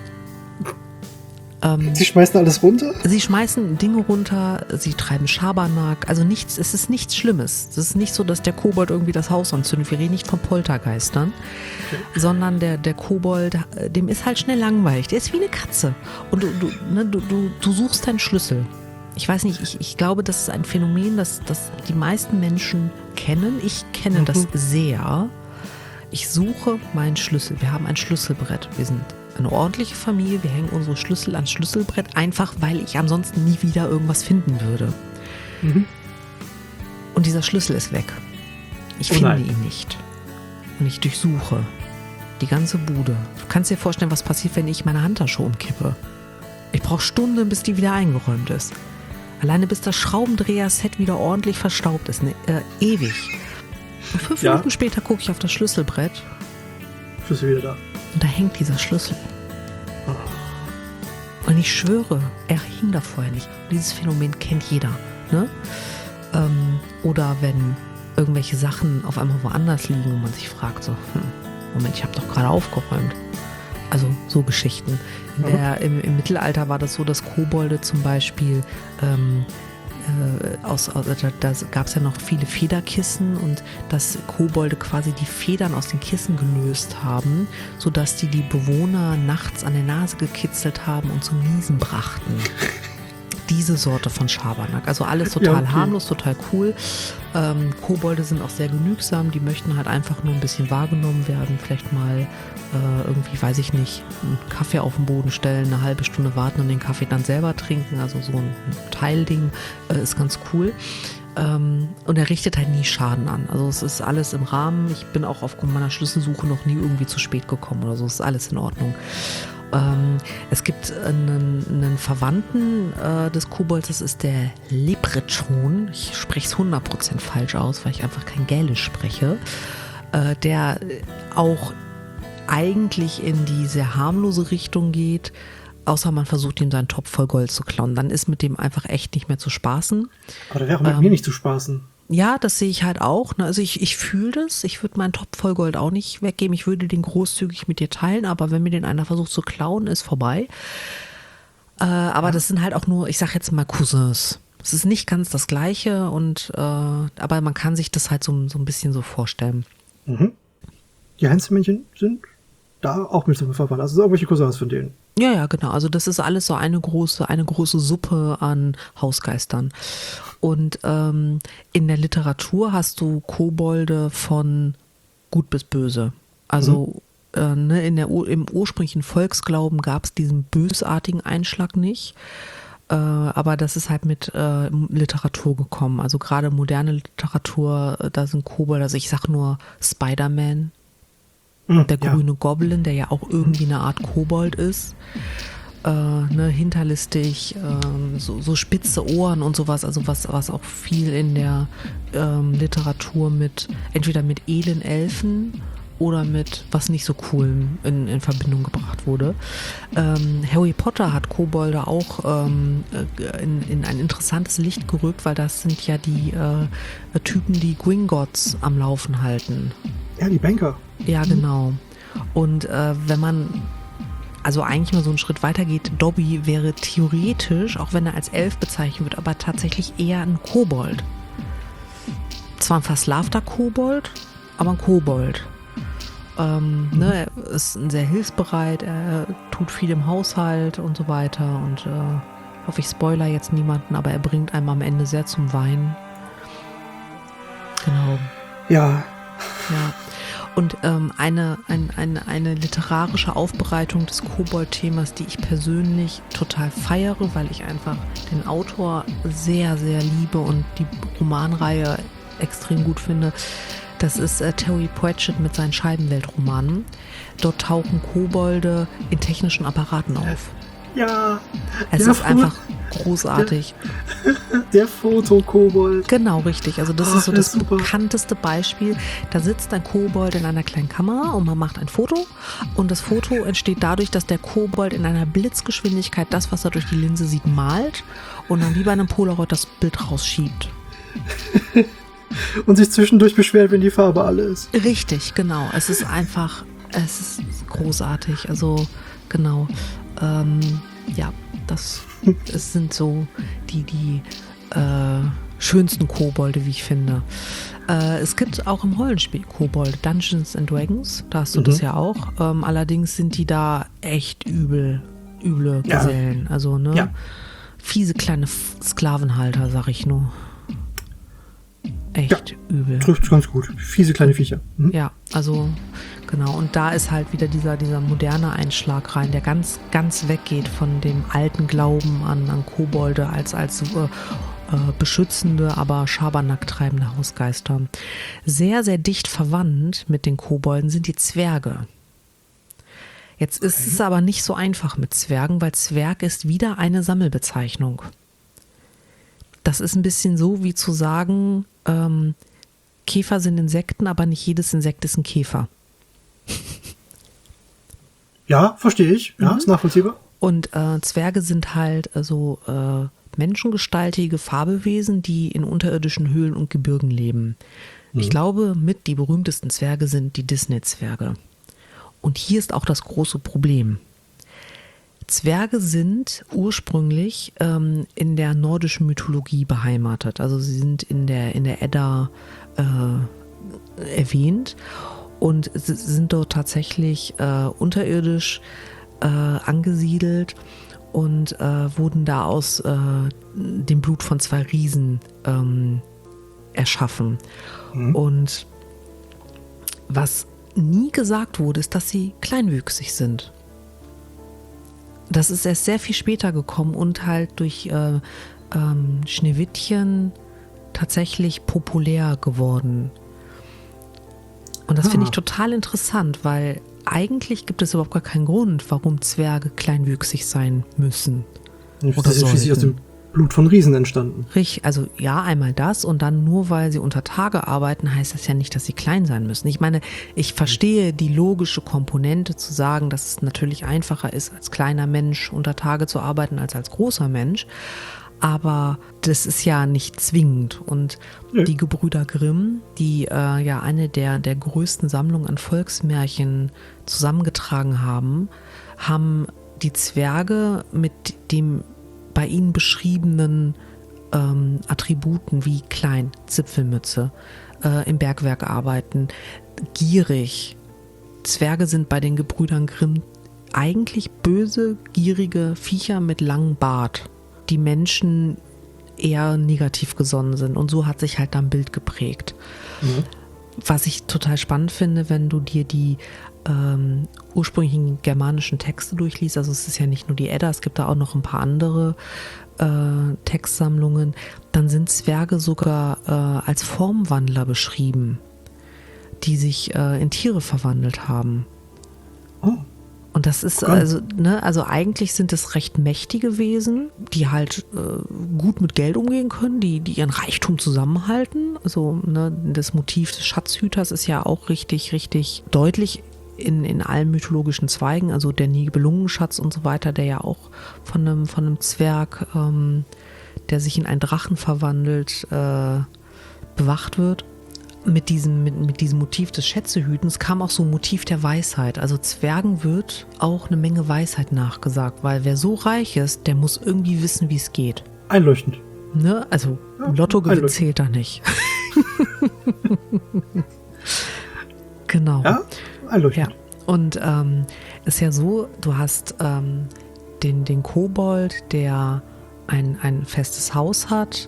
Speaker 2: Sie schmeißen alles runter?
Speaker 1: Sie schmeißen Dinge runter, sie treiben Schabernack, also nichts, es ist nichts Schlimmes. Es ist nicht so, dass der Kobold irgendwie das Haus anzündet. Wir reden nicht von Poltergeistern, sondern der Kobold, dem ist halt schnell langweilig. Der ist wie eine Katze. Und du suchst deinen Schlüssel. Ich weiß nicht, ich glaube, das ist ein Phänomen, das die meisten Menschen kennen. Ich kenne das sehr. Ich suche meinen Schlüssel. Wir haben ein Schlüsselbrett. Wir sind eine ordentliche Familie. Wir hängen unsere Schlüssel ans Schlüsselbrett, einfach weil ich ansonsten nie wieder irgendwas finden würde. Und dieser Schlüssel ist weg. Ich finde ihn nicht. Und ich durchsuche die ganze Bude. Du kannst dir vorstellen, was passiert, wenn ich meine Handtasche umkippe. Ich brauche Stunden, bis die wieder eingeräumt ist. Alleine bis das Schraubendreher-Set wieder ordentlich verstaubt ist. Ewig. Und 5 Minuten später gucke ich auf das Schlüsselbrett.
Speaker 2: Schlüssel wieder da.
Speaker 1: Und da hängt dieser Schlüssel. Und ich schwöre, er hing da vorher nicht. Und dieses Phänomen kennt jeder. Ne? Oder wenn irgendwelche Sachen auf einmal woanders liegen und man sich fragt so, Moment, ich habe doch gerade aufgeräumt. Also so Geschichten. Im Mittelalter war das so, dass Kobolde zum Beispiel da gab es ja noch viele Federkissen, und dass Kobolde quasi die Federn aus den Kissen gelöst haben, sodass die Bewohner nachts an der Nase gekitzelt haben und zum Niesen brachten. Diese Sorte von Schabernack. Also alles total harmlos, total cool. Kobolde sind auch sehr genügsam, die möchten halt einfach nur ein bisschen wahrgenommen werden, vielleicht mal irgendwie, weiß ich nicht, einen Kaffee auf den Boden stellen, eine halbe Stunde warten und den Kaffee dann selber trinken, also so ein Teilding ist ganz cool. Und er richtet halt nie Schaden an. Also es ist alles im Rahmen. Ich bin auch aufgrund meiner Schlüsselsuche noch nie irgendwie zu spät gekommen oder so. Es ist alles in Ordnung. Es gibt einen Verwandten des Kobolds, das ist der Leprechaun. Ich spreche es 100% falsch aus, weil ich einfach kein Gälisch spreche. Der auch eigentlich in die sehr harmlose Richtung geht, außer man versucht ihm seinen Topf voll Gold zu klauen. Dann ist mit dem einfach echt nicht mehr zu spaßen.
Speaker 2: Aber da wäre auch mit mir nicht zu spaßen.
Speaker 1: Ja, das sehe ich halt auch. Also ich fühle das. Ich würde meinen Topf voll Gold auch nicht weggeben. Ich würde den großzügig mit dir teilen, aber wenn mir den einer versucht zu klauen, ist vorbei. Aber das sind halt auch nur, ich sag jetzt mal Cousins. Es ist nicht ganz das Gleiche aber man kann sich das halt so ein bisschen so vorstellen.
Speaker 2: Mhm. Die Heinzelmännchen sind da auch mit so verwandt. Also irgendwelche Cousins von denen.
Speaker 1: Ja, genau. Also das ist alles so eine große Suppe an Hausgeistern. Und in der Literatur hast du Kobolde von gut bis böse. Also im ursprünglichen Volksglauben gab es diesen bösartigen Einschlag nicht. Aber das ist halt mit Literatur gekommen. Also gerade moderne Literatur, da sind Kobolde, also ich sag nur Spider-Man, der grüne Goblin, der ja auch irgendwie eine Art Kobold ist. Hinterlistig, so spitze Ohren und sowas, also was auch viel in der Literatur entweder mit edlen Elfen oder mit was nicht so cool in Verbindung gebracht wurde. Harry Potter hat Kobolde auch in ein interessantes Licht gerückt, weil das sind ja die Typen, die Gringotts am Laufen halten.
Speaker 2: Ja, die Banker.
Speaker 1: Ja, genau. Und wenn man also eigentlich mal so einen Schritt weiter geht, Dobby wäre theoretisch, auch wenn er als Elf bezeichnet wird, aber tatsächlich eher ein Kobold. Zwar ein verslavter Kobold, aber ein Kobold. Er ist sehr hilfsbereit, er tut viel im Haushalt und so weiter und hoffe, ich spoiler jetzt niemanden, aber er bringt einem am Ende sehr zum Weinen. Genau.
Speaker 2: Ja.
Speaker 1: Ja. Und eine literarische Aufbereitung des Kobold-Themas, die ich persönlich total feiere, weil ich einfach den Autor sehr, sehr liebe und die Romanreihe extrem gut finde. Das ist Terry Pratchett mit seinen Scheibenweltromanen. Dort tauchen Kobolde in technischen Apparaten auf.
Speaker 2: Ja.
Speaker 1: Es ist einfach großartig.
Speaker 2: Der Fotokobold.
Speaker 1: Genau, richtig. Also das ist so das
Speaker 2: super.
Speaker 1: bekannteste Beispiel. Da sitzt ein Kobold in einer kleinen Kamera und man macht ein Foto. Und das Foto entsteht dadurch, dass der Kobold in einer Blitzgeschwindigkeit das, was er durch die Linse sieht, malt und dann wie bei einem Polaroid das Bild rausschiebt.
Speaker 2: Und sich zwischendurch beschwert, wenn die Farbe alle ist.
Speaker 1: Richtig, genau. Es ist großartig. Also genau. Es sind so die schönsten Kobolde, wie ich finde. Es gibt auch im Rollenspiel Kobolde, Dungeons and Dragons, da hast du das ja auch. Allerdings sind die da echt üble Gesellen. Also, fiese kleine Sklavenhalter, sag ich nur. Echt übel.
Speaker 2: Trifft ganz gut. Fiese kleine Viecher.
Speaker 1: Ja, also genau. Und da ist halt wieder dieser moderne Einschlag rein, der ganz, ganz weggeht von dem alten Glauben an Kobolde als beschützende, aber Schabernack treibende Hausgeister. Sehr, sehr dicht verwandt mit den Kobolden sind die Zwerge. Jetzt ist es aber nicht so einfach mit Zwergen, weil Zwerg ist wieder eine Sammelbezeichnung. Das ist ein bisschen so, wie zu sagen, Käfer sind Insekten, aber nicht jedes Insekt ist ein Käfer.
Speaker 2: Ja, verstehe ich. Ja, ist nachvollziehbar.
Speaker 1: Und Zwerge sind halt menschengestaltige Fabelwesen, die in unterirdischen Höhlen und Gebirgen leben. Ich glaube, mit die berühmtesten Zwerge sind die Disney-Zwerge. Und hier ist auch das große Problem. Zwerge sind ursprünglich in der nordischen Mythologie beheimatet. Also sie sind in der Edda erwähnt und sind dort tatsächlich unterirdisch angesiedelt und wurden da aus dem Blut von zwei Riesen erschaffen. Und was nie gesagt wurde, ist, dass sie kleinwüchsig sind. Das ist erst sehr viel später gekommen und halt durch Schneewittchen tatsächlich populär geworden. Und das finde ich total interessant, weil eigentlich gibt es überhaupt gar keinen Grund, warum Zwerge kleinwüchsig sein müssen.
Speaker 2: Das ist ja schließlich aus dem Blut von Riesen entstanden.
Speaker 1: Richtig, also ja, einmal das und dann nur weil sie unter Tage arbeiten, heißt das ja nicht, dass sie klein sein müssen. Ich meine, ich verstehe die logische Komponente zu sagen, dass es natürlich einfacher ist, als kleiner Mensch unter Tage zu arbeiten, als großer Mensch. Aber das ist ja nicht zwingend. Und die Gebrüder Grimm, die ja eine der größten Sammlungen an Volksmärchen zusammengetragen haben, haben die Zwerge mit dem bei ihnen beschriebenen Attributen wie klein, Zipfelmütze, im Bergwerk arbeiten, gierig. Zwerge sind bei den Gebrüdern Grimm eigentlich böse, gierige Viecher mit langem Bart, die Menschen eher negativ gesonnen sind. Und so hat sich halt dann ein Bild geprägt. Mhm. Was ich total spannend finde, wenn du dir die ursprünglichen germanischen Texte durchliest, also es ist ja nicht nur die Edda, es gibt da auch noch ein paar andere Textsammlungen, dann sind Zwerge sogar als Formwandler beschrieben, die sich in Tiere verwandelt haben.
Speaker 2: Oh.
Speaker 1: Und das ist also eigentlich sind es recht mächtige Wesen, die halt gut mit Geld umgehen können, die ihren Reichtum zusammenhalten. Also das Motiv des Schatzhüters ist ja auch richtig, richtig deutlich in allen mythologischen Zweigen. Also der Nibelungenschatz und so weiter, der ja auch von einem Zwerg, der sich in einen Drachen verwandelt, bewacht wird. Mit diesem Motiv des Schätzehütens kam auch so ein Motiv der Weisheit. Also Zwergen wird auch eine Menge Weisheit nachgesagt, weil wer so reich ist, der muss irgendwie wissen, wie es geht.
Speaker 2: Einleuchtend.
Speaker 1: Ne? Also Lottogewinn zählt da nicht. Genau.
Speaker 2: Ja, einleuchtend.
Speaker 1: Ja. Und ist ja so, du hast den Kobold, der ein festes Haus hat,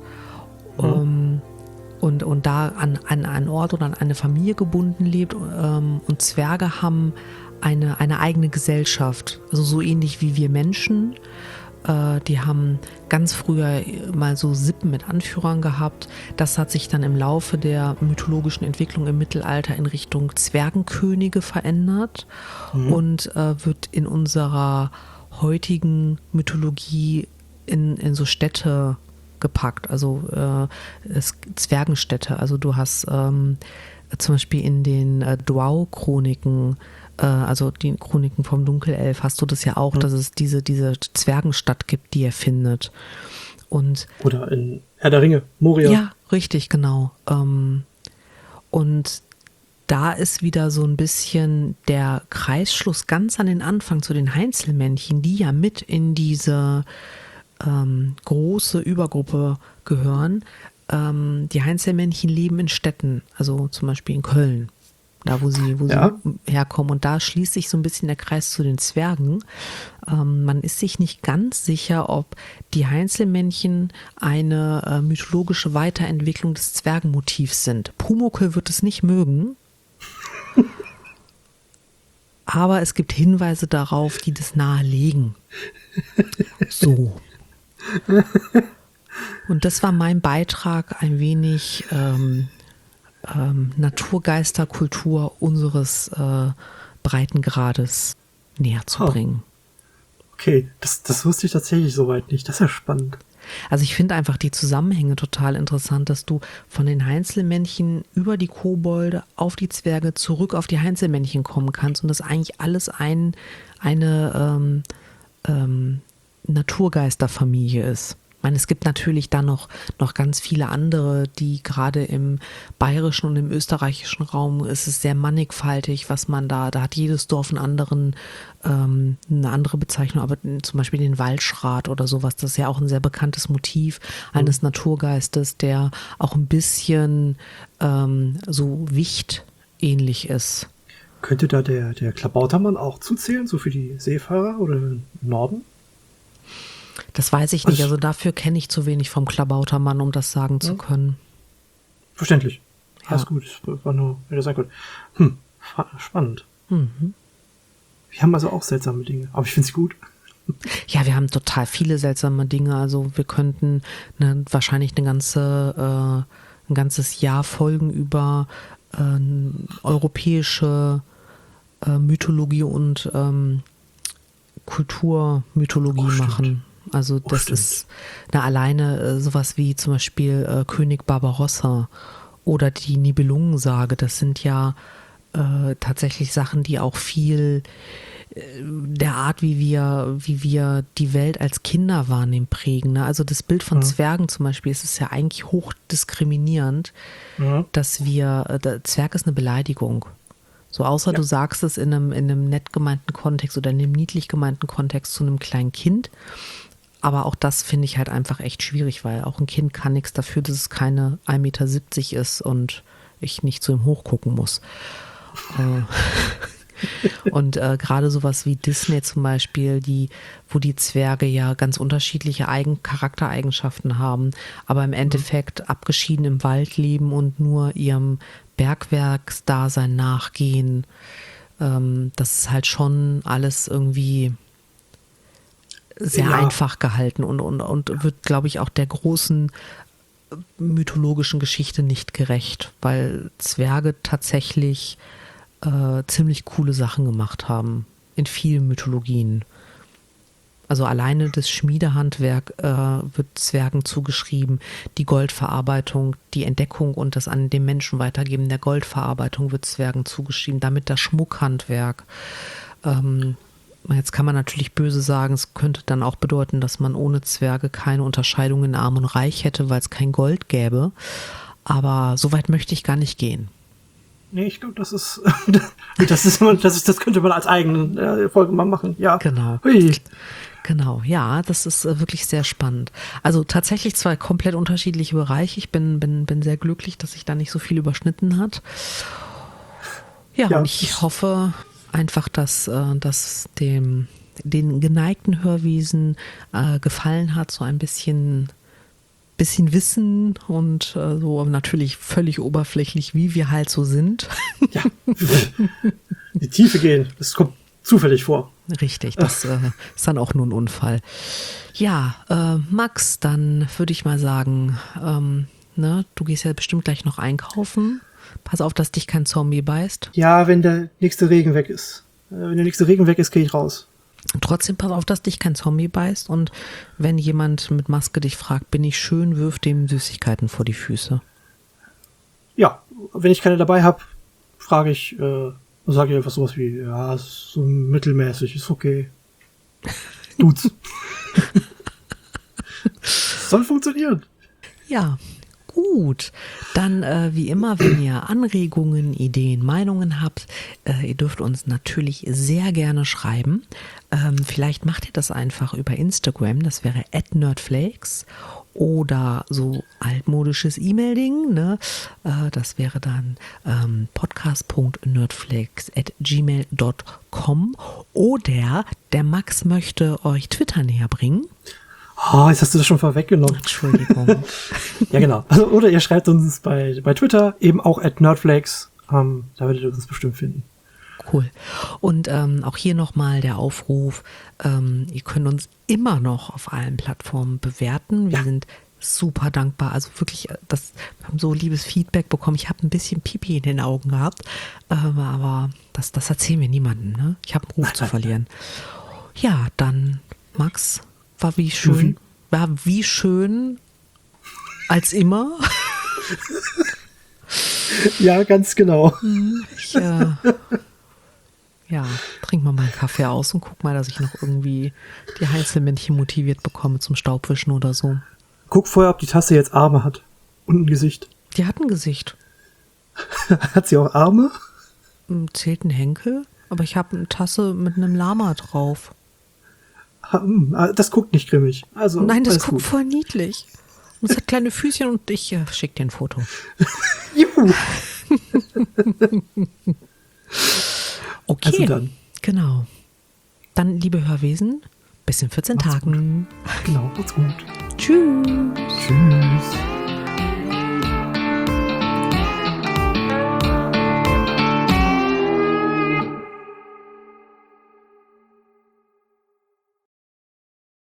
Speaker 1: und da an einen Ort oder an eine Familie gebunden lebt. Und Zwerge haben eine eigene Gesellschaft, also so ähnlich wie wir Menschen. Die haben ganz früher mal so Sippen mit Anführern gehabt. Das hat sich dann im Laufe der mythologischen Entwicklung im Mittelalter in Richtung Zwergenkönige verändert und wird in unserer heutigen Mythologie in so Städte gepackt, also Zwergenstädte. Also du hast zum Beispiel in den Dwau-Chroniken, also die Chroniken vom Dunkelelf, hast du das ja auch, dass es diese Zwergenstadt gibt, die er findet.
Speaker 2: Oder in Herr der Ringe, Moria.
Speaker 1: Ja, richtig, genau. Und da ist wieder so ein bisschen der Kreisschluss ganz an den Anfang zu den Heinzelmännchen, die ja mit in diese große Übergruppe gehören. Die Heinzelmännchen leben in Städten, also zum Beispiel in Köln, da wo sie herkommen. Und da schließt sich so ein bisschen der Kreis zu den Zwergen. Man ist sich nicht ganz sicher, ob die Heinzelmännchen eine mythologische Weiterentwicklung des Zwergenmotivs sind. Pumuckl wird es nicht mögen, aber es gibt Hinweise darauf, die das nahelegen. So. Und das war mein Beitrag, ein wenig Naturgeisterkultur unseres Breitengrades näher zu bringen.
Speaker 2: Okay, das wusste ich tatsächlich soweit nicht. Das ist ja spannend.
Speaker 1: Also ich finde einfach die Zusammenhänge total interessant, dass du von den Heinzelmännchen über die Kobolde auf die Zwerge zurück auf die Heinzelmännchen kommen kannst und das eigentlich alles eine Naturgeisterfamilie ist. Ich meine, es gibt natürlich dann noch ganz viele andere, die gerade im bayerischen und im österreichischen Raum ist es sehr mannigfaltig, was man da hat jedes Dorf eine andere Bezeichnung, aber zum Beispiel den Waldschrat oder sowas, das ist ja auch ein sehr bekanntes Motiv eines Naturgeistes, der auch ein bisschen so Wicht ähnlich ist.
Speaker 2: Könnte da der Klabautermann auch zuzählen, so für die Seefahrer oder im Norden?
Speaker 1: Das weiß ich nicht. Also dafür kenne ich zu wenig vom Klabautermann, um das sagen zu können.
Speaker 2: Verständlich.
Speaker 1: Ja.
Speaker 2: Alles gut. Das war nur, wie das sein könnte. Spannend.
Speaker 1: Mhm.
Speaker 2: Wir haben also auch seltsame Dinge. Aber ich finde sie gut.
Speaker 1: Ja, wir haben total viele seltsame Dinge. Also wir könnten wahrscheinlich ein ganzes Jahr Folgen über europäische Mythologie und Kulturmythologie machen. Also das ist alleine sowas wie zum Beispiel König Barbarossa oder die Nibelungensage. Das sind ja tatsächlich Sachen, die auch viel der Art, wie wir die Welt als Kinder wahrnehmen, prägen. Ne? Also das Bild von Zwergen zum Beispiel, es ist ja eigentlich hoch diskriminierend, dass Zwerg ist eine Beleidigung. So, außer du sagst es in einem nett gemeinten Kontext oder in einem niedlich gemeinten Kontext zu einem kleinen Kind. Aber auch das finde ich halt einfach echt schwierig, weil auch ein Kind kann nichts dafür, dass es keine 1,70 Meter ist und ich nicht zu ihm hochgucken muss. Und gerade sowas wie Disney zum Beispiel, wo die Zwerge ja ganz unterschiedliche Charaktereigenschaften haben, aber im Endeffekt abgeschieden im Wald leben und nur ihrem Bergwerksdasein nachgehen. Das ist halt schon alles irgendwie sehr einfach gehalten und wird, glaube ich, auch der großen mythologischen Geschichte nicht gerecht, weil Zwerge tatsächlich ziemlich coole Sachen gemacht haben in vielen Mythologien. Also alleine das Schmiedehandwerk wird Zwergen zugeschrieben, die Goldverarbeitung, die Entdeckung und das an den Menschen weitergeben der Goldverarbeitung wird Zwergen zugeschrieben, damit das Schmuckhandwerk. Jetzt kann man natürlich böse sagen, es könnte dann auch bedeuten, dass man ohne Zwerge keine Unterscheidung in Arm und Reich hätte, weil es kein Gold gäbe. Aber so weit möchte ich gar nicht gehen.
Speaker 2: Nee, ich glaube, das könnte man als eigene Folge mal machen, ja.
Speaker 1: Genau.
Speaker 2: Hui.
Speaker 1: Genau, ja, das ist wirklich sehr spannend. Also tatsächlich zwei komplett unterschiedliche Bereiche. Ich bin sehr glücklich, dass sich da nicht so viel überschnitten hat. Ja, und ich hoffe einfach, dass den geneigten Hörwesen gefallen hat, so ein bisschen Wissen und so natürlich völlig oberflächlich, wie wir halt so sind.
Speaker 2: Ja, die Tiefe gehen, das kommt zufällig vor.
Speaker 1: Richtig, das ist dann auch nur ein Unfall. Ja, Max, dann würde ich mal sagen, du gehst ja bestimmt gleich noch einkaufen. Pass auf, dass dich kein Zombie beißt.
Speaker 2: Ja, wenn der nächste Regen weg ist. Wenn der nächste Regen weg ist, gehe ich raus.
Speaker 1: Trotzdem pass auf, dass dich kein Zombie beißt und wenn jemand mit Maske dich fragt, bin ich schön, wirf dem Süßigkeiten vor die Füße.
Speaker 2: Ja, wenn ich keine dabei habe, sage ich einfach sowas wie, ja, ist so mittelmäßig, ist okay. Dudes. Soll funktionieren.
Speaker 1: Ja, gut. Dann wie immer, wenn ihr Anregungen, Ideen, Meinungen habt, ihr dürft uns natürlich sehr gerne schreiben. Vielleicht macht ihr das einfach über Instagram, das wäre @nerdflakes oder so altmodisches E-Mail-Ding, ne? Das wäre dann podcast.nerdflakes@gmail.com oder der Max möchte euch Twitter näher bringen.
Speaker 2: Oh, jetzt hast du das schon vorweggenommen.
Speaker 1: Entschuldigung.
Speaker 2: Ja, genau. Also, oder ihr schreibt uns bei Twitter, eben auch @nerdflakes. Da werdet ihr uns bestimmt finden.
Speaker 1: Cool. Und auch hier nochmal der Aufruf, ihr könnt uns immer noch auf allen Plattformen bewerten. Wir sind super dankbar. Also wirklich, wir haben so liebes Feedback bekommen. Ich habe ein bisschen Pipi in den Augen gehabt, aber das erzählen wir niemandem. Ne? Ich habe einen Ruf zu verlieren. Ja, dann Max, war wie schön als immer.
Speaker 2: Ja, ganz genau.
Speaker 1: Ich trink mal meinen Kaffee aus und guck mal, dass ich noch irgendwie die Heinzelmännchen motiviert bekomme zum Staubwischen oder so.
Speaker 2: Guck vorher, ob die Tasse jetzt Arme hat. Und ein Gesicht.
Speaker 1: Die hat ein Gesicht.
Speaker 2: Hat sie auch Arme?
Speaker 1: Zählt ein Henkel? Aber ich habe eine Tasse mit einem Lama drauf.
Speaker 2: Das guckt nicht grimmig. Also,
Speaker 1: nein, das guckt
Speaker 2: gut.
Speaker 1: voll niedlich. Und es hat kleine Füßchen und ich schicke dir ein Foto.
Speaker 2: Juhu.
Speaker 1: Okay,
Speaker 2: Also dann.
Speaker 1: Genau. Dann, liebe Hörwesen, bis in 14 Tagen.
Speaker 2: Gut. Genau, macht's gut.
Speaker 1: Tschüss.
Speaker 2: Tschüss.